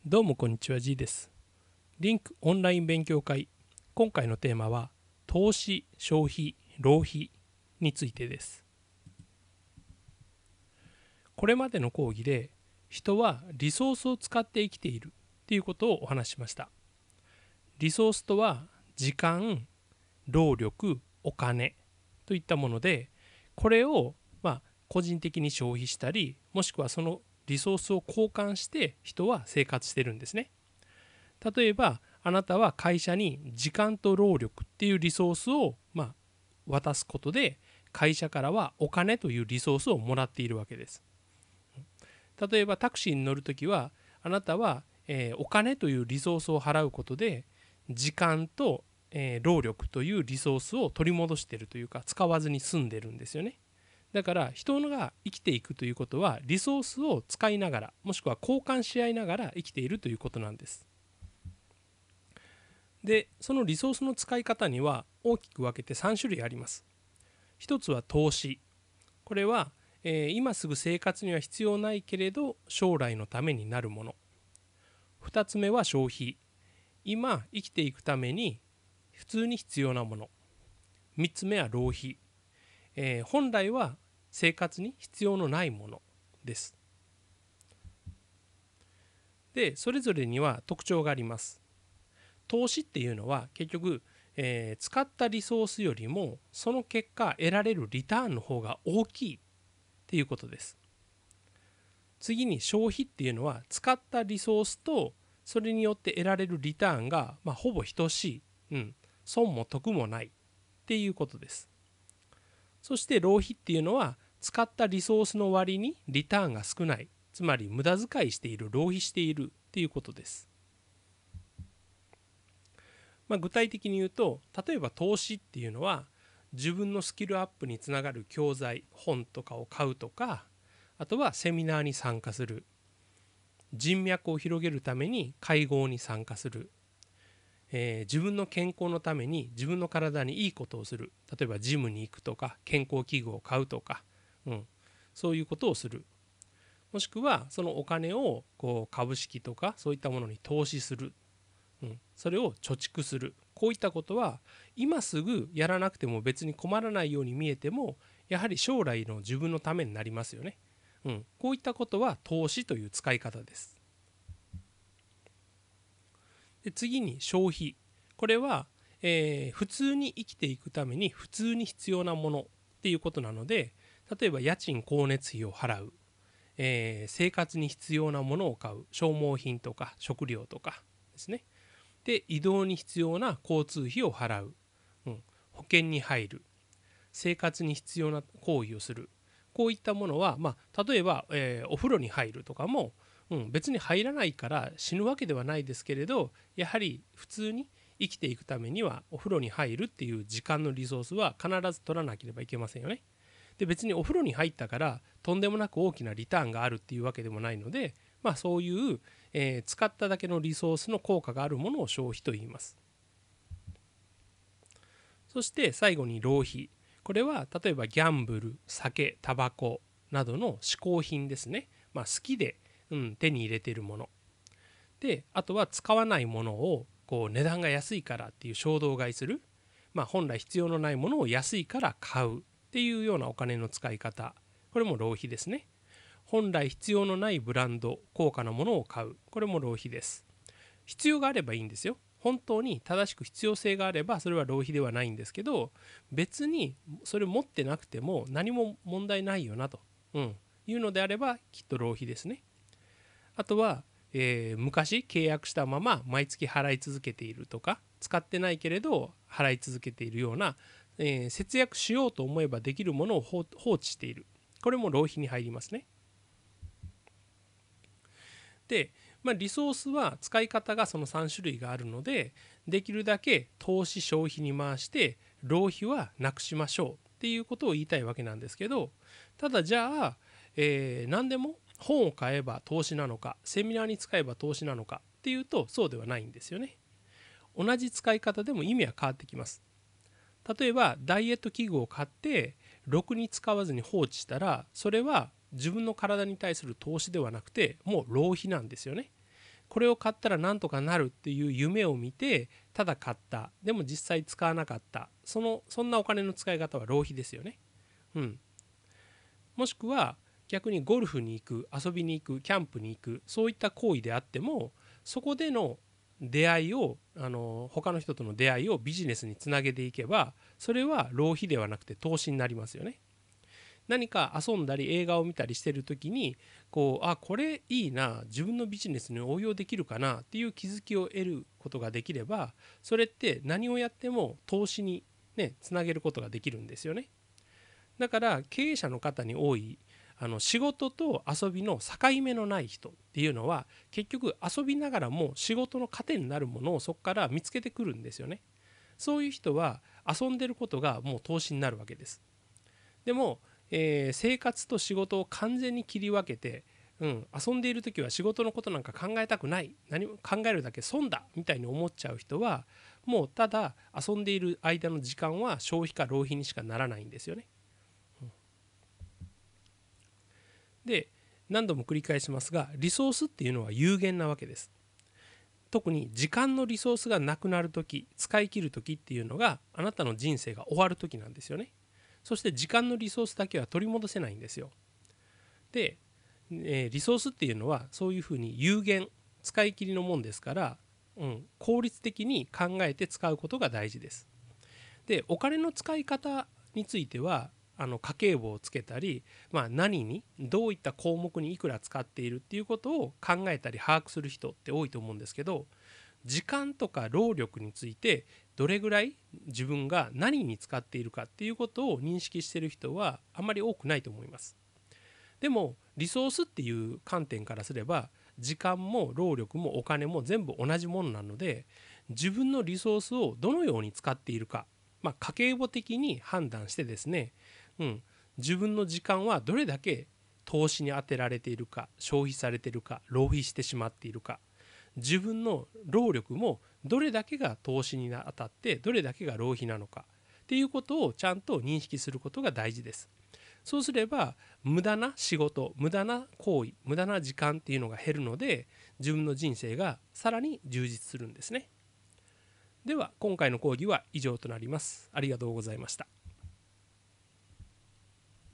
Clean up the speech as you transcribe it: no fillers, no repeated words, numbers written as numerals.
どうもこんにちは、G です。リンクオンライン勉強会。今回のテーマは投資、消費、浪費についてです。これまでの講義で人はリソースを使って生きているということをお話ししました。リソースとは時間、労力、お金といったもので、これを個人的に消費したり、もしくはそのリソースを交換して人は生活してるんですね。例えばあなたは会社に時間と労力っていうリソースを渡すことで、会社からはお金というリソースをもらっているわけです。例えばタクシーに乗るときはあなたは、お金というリソースを払うことで時間と、労力というリソースを取り戻しているというか、使わずに済んでるんですよね。だから人が生きていくということはリソースを使いながら、もしくは交換し合いながら生きているということなんです。で、そのリソースの使い方には大きく分けて3種類あります。一つは投資。これは、今すぐ生活には必要ないけれど将来のためになるもの。二つ目は消費。今生きていくために普通に必要なもの。三つ目は浪費。本来は生活に必要のないものです。で、それぞれには特徴があります。投資っていうのは結局、使ったリソースよりもその結果得られるリターンの方が大きいっていうことです。次に消費っていうのは使ったリソースとそれによって得られるリターンが、ほぼ等しい、損も得もないっていうことです。そして浪費っていうのは使ったリソースの割にリターンが少ない、つまり無駄遣いしている、浪費しているっていうことです。具体的に言うと、例えば投資っていうのは自分のスキルアップにつながる教材、本とかを買うとか、あとはセミナーに参加する、人脈を広げるために会合に参加する、自分の健康のために自分の体にいいことをする、例えばジムに行くとか健康器具を買うとか、そういうことをする。もしくはそのお金を株式とかそういったものに投資する、それを貯蓄する。こういったことは今すぐやらなくても別に困らないように見えても、やはり将来の自分のためになりますよね。こういったことは投資という使い方です。で、次に消費。これは、普通に生きていくために普通に必要なものっていうことなので、例えば家賃光熱費を払う、生活に必要なものを買う、消耗品とか食料とかですね。で、移動に必要な交通費を払う、保険に入る、生活に必要な行為をする。こういったものは、例えば、お風呂に入るとかも、別に入らないから死ぬわけではないですけれど、やはり普通に生きていくためにはお風呂に入るっていう時間のリソースは必ず取らなければいけませんよね。で、別にお風呂に入ったからとんでもなく大きなリターンがあるっていうわけでもないので、そういう、使っただけのリソースの効果があるものを消費と言います。そして最後に浪費。これは例えばギャンブル、酒、タバコなどの嗜好品ですね。好きで、手に入れているもの。で、あとは使わないものを値段が安いからっていう衝動買いする。本来必要のないものを安いから買うっていうようなお金の使い方。これも浪費ですね。本来必要のないブランド、高価なものを買う。これも浪費です。必要があればいいんですよ。本当に正しく必要性があればそれは浪費ではないんですけど、別にそれ持ってなくても何も問題ないよなと、いうのであればきっと浪費ですね。あとは、昔契約したまま毎月払い続けているとか、使ってないけれど払い続けているような、節約しようと思えばできるものを放置している。これも浪費に入りますね。で、リソースは使い方がその3種類があるので、できるだけ投資消費に回して浪費はなくしましょうっていうことを言いたいわけなんですけど、ただじゃあ、何でも本を買えば投資なのか、セミナーに使えば投資なのかっていうとそうではないんですよね。同じ使い方でも意味は変わってきます。例えばダイエット器具を買ってろくに使わずに放置したら、それは自分の体に対する投資ではなくてもう浪費なんですよね。 これを買ったらなんとかなるっていう夢を見てただ買った、でも実際使わなかった、そんなお金の使い方は浪費ですよね。うん、もしくは逆にゴルフに行く、遊びに行く、キャンプに行く、そういった行為であっても、そこでの出会いを他の人との出会いをビジネスにつなげていけば、それは浪費ではなくて投資になりますよね。何か遊んだり映画を見たりしてる時にこれいいな、自分のビジネスに応用できるかなっていう気づきを得ることができれば、それって何をやっても投資にねつなげることができるんですよね。だから経営者の方に多い仕事と遊びの境目のない人っていうのは、結局遊びながらも仕事の糧になるものをそこから見つけてくるんですよね。そういう人は遊んでることがもう投資になるわけです。でも、生活と仕事を完全に切り分けて、遊んでいる時は仕事のことなんか考えたくない、何も考えるだけ損だみたいに思っちゃう人は、もうただ遊んでいる間の時間は消費か浪費にしかならないんですよね。で、何度も繰り返しますが、リソースっていうのは有限なわけです。特に時間のリソースがなくなる時、使い切る時っていうのがあなたの人生が終わる時なんですよね。そして時間のリソースだけは取り戻せないんですよ。で、リソースっていうのはそういうふうに有限、使い切りのもんですから、効率的に考えて使うことが大事です。で、お金の使い方については家計簿をつけたり、何にどういった項目にいくら使っているっていうことを考えたり把握する人って多いと思うんですけど、時間とか労力についてどれぐらい自分が何に使っているかっていうことを認識している人はあまり多くないと思います。でもリソースっていう観点からすれば、時間も労力もお金も全部同じものなので、自分のリソースをどのように使っているか、家計簿的に判断してですね、自分の時間はどれだけ投資に充てられているか、消費されているか、浪費してしまっているか、自分の労力もどれだけが投資に当たってどれだけが浪費なのかっていうことをちゃんと認識することが大事です。そうすれば無駄な仕事、無駄な行為、無駄な時間っていうのが減るので、自分の人生がさらに充実するんですね。では今回の講義は以上となります。ありがとうございました。